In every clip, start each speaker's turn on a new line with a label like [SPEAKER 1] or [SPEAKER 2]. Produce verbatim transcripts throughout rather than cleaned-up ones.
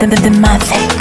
[SPEAKER 1] the, the, the magic.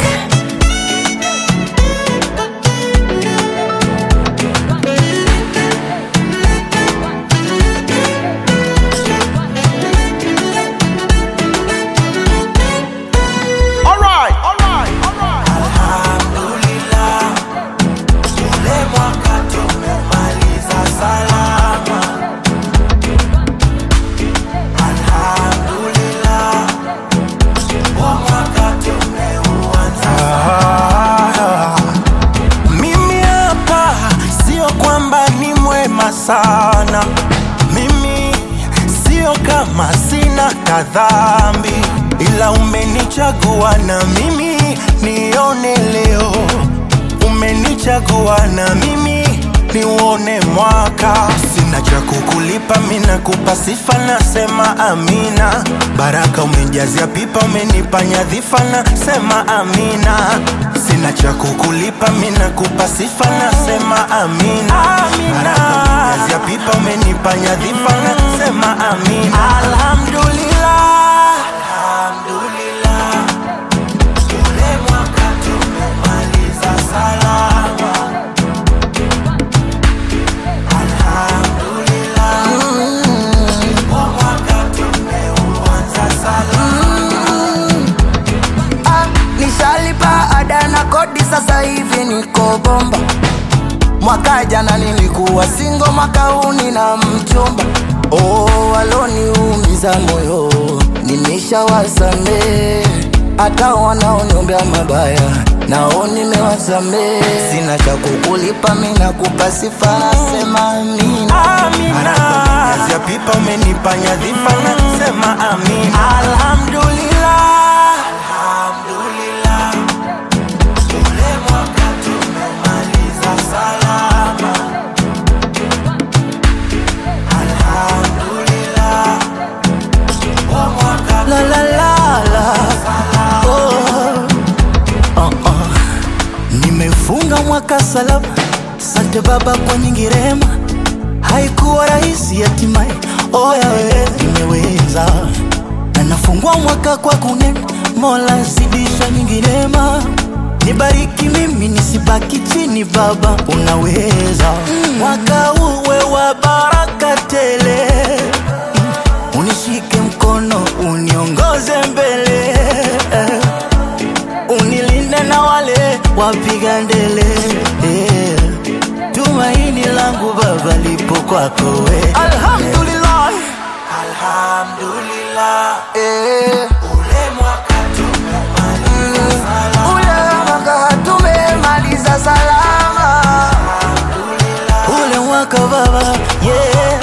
[SPEAKER 2] Sana mimi sio kama sina kadhambi, ila umenichagua na mimi nione leo. Umenichagua na mimi nione mwaka. Sina cha kukulipa, mimi nakupa sifa, nasema amina. Baraka umejazia pipa, umenipa nyadhifa, nasema amina. Sina cha kukulipa, mimi nakupa sifa, nasema amina. Baraka umejazia pipa, umenipa nyadhifa, nasema amina. Alhamdulillah, alhamdulillah. Ule mwaka tumemaliza salama. Alhamdulillah. Mm. Mwaka tumeuanza salama.
[SPEAKER 3] Mm. Ah, nishalipa ada na kodi, sasa hivi niko bomba. Mwaka jana nilikuwa single, mwaka huu nina mchumba. Oh, waloniumiza moyo nimeshawasamehe, hata wanaoniombea mabaya nao nimewasamehe. Sina cha kukulipa, mimi nakupa sifa, nasema amina.
[SPEAKER 2] Amina. Kazi ya pipa umenipa nyadhifa, nasema amina.
[SPEAKER 3] Alhamdulillah.
[SPEAKER 2] Alhamdulillah. Ule mwaka tumemaliza salama. Alhamdulillah. Mwaka
[SPEAKER 3] la la la la. Oh. Oh, oh. Nimefunga mwaka salama, asante Baba kwa nyingi rehema. Haikuwa rahisi hatimaye, oh yawe nimeweza. Na nafungua mwaka kwa kunena, Mola zidisha nyingi rehema. Nibariki mimi nisibaki chini, Baba unaweza. Mm. Mwaka uwe wa baraka tele, unishike mkono uniongoze mbele, unilinde na wale wapiga ndele. Tumaini langu Baba lipo kwako we. Alhamdulillah,
[SPEAKER 2] alhamdulillah.
[SPEAKER 3] eh.
[SPEAKER 2] Ule mwaka tumemaliza salama.
[SPEAKER 3] Ule mwaka tumemaliza salama.
[SPEAKER 2] Alhamdulillah.
[SPEAKER 3] Ule mwaka Baba, yeah.